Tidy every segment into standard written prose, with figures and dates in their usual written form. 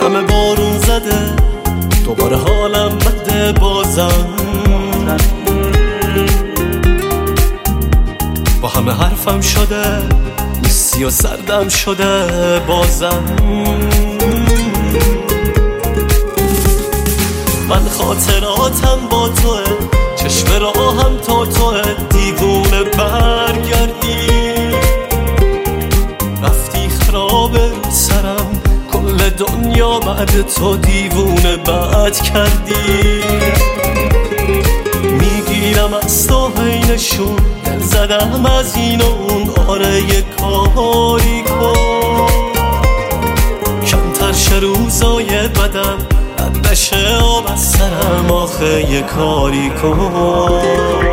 همه بارون زده دوباره حالم بده بازم، با همه حرفم شده نیستی و سردم شده بازم. من خاطراتم با توه، چشم راهم تا توه، دیوونه برگردی رفتی خراب رو سرم، کل دنیا بعد تو دیوونه بد کردی. میگیرم از تو حینشون، دل زدم از این و اون، آره یه کاری کن کمتر شه روزای بدم، رد نشه آب از سرم، آخه یه کاری کن.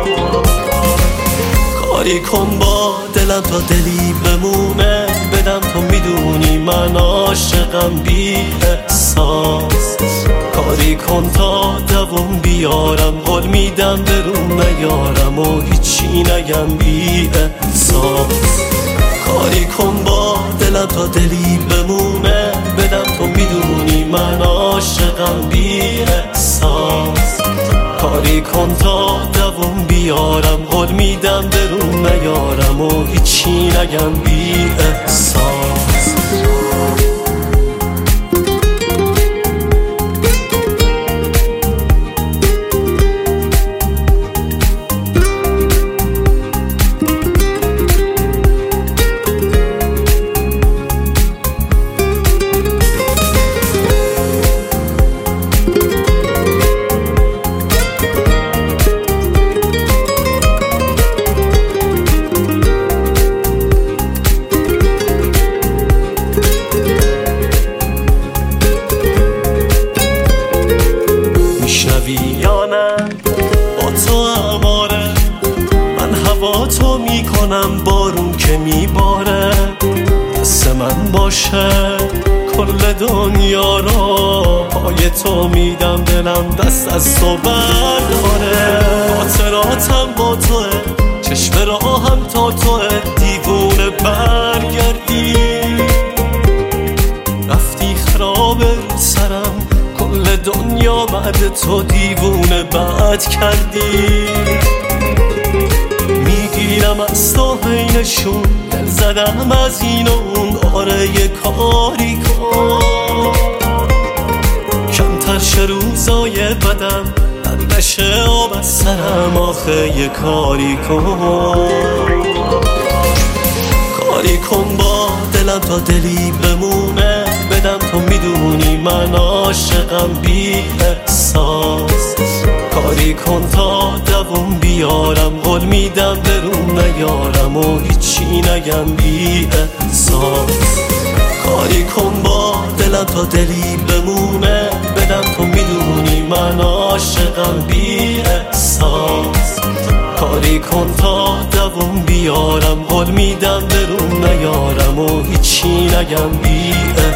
کاری کن با دلم تا دلی بمونه، بدم تو میدونی من عاشقم بی احساس. کاری کن تا دووم بیارم، قول میدم برون نیارم و هیچی نگم بی احساس. کاری کن با دلم تا دلی بمونه، بدم تو میدونی من عاشقم بی احساس. کاری کن تا دووم بیارم، قول میدم برون نیارم و هیچی نگم بی احساس. یا نه با تو اماره، من هوا تو میکنم بارون که میباره، دست من باشه کل دنیا رو پای تو میدم، دلم دست از تو برداره. خاطراتم با توه، چشم راهم تا توه، دیوونه برگردی رفتی خراب رو سرم، کل دنیا بعد تو دیوونه بد کردی. میگیرم از تو حینشون، دل زدم از این و اون، آره یه کاری کن کمتر شه روزای بدم، رد نشه آب از سرم، آخه یه کاری کن. کاری کن با دلم تا دلی بمونه، بدم تو میدونی من عاشقم بی احساس. کاری کن تا دووم بیارم، قول میدم برون نیارم و هیچی نگم بی احساس. کاری کن با دلم تا دلی بمونه، بدم تو میدونی من عاشقم بی احساس. کاری کن تا دووم بیارم، قول میدم برون نیارم و هیچی نگم بی احساس.